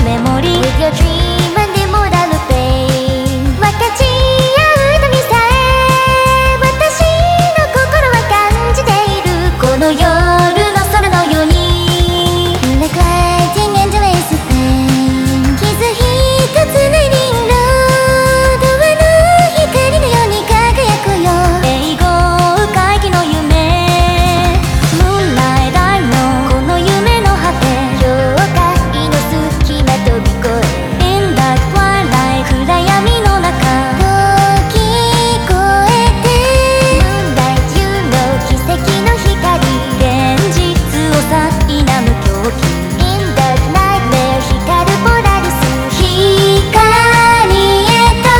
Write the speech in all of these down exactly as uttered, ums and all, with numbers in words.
のメモリー With your dream and immortal pain 分かち合う旅さえ私の心は感じているこの夜の空のように Like lighting and endless pain 傷一つないリンロードアの光のように輝くよ英語回帰の夢 Moonlight I know この夢の果て境界の隙間飛び越え In the twilight 暗闇の中と聞こえて Moonlight you know 奇跡の光現実を苛む狂気 In the nightmare 光るポラリス光へと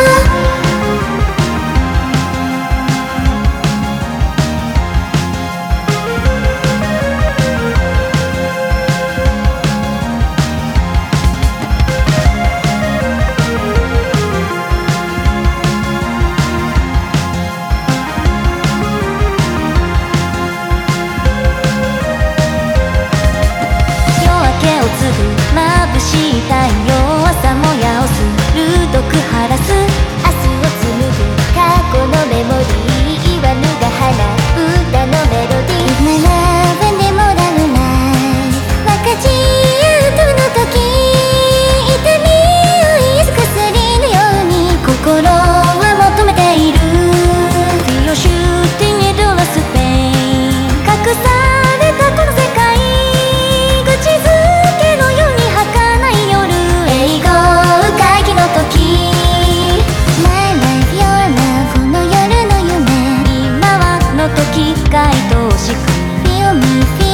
夜明けを継ぐ眩しい太陽朝もやをする毒晴らす明日を紡ぐ過去のメモリー言わぬが花歌のメロディー With my love and immortal life 分かち合うこの時痛みを癒す薬のように心は求めている Feel shooting endless pain 隠されたこの世界口づけのように儚い夜英語会議の時 My life your love この夜の夢今はの時が愛おしく Feel me feel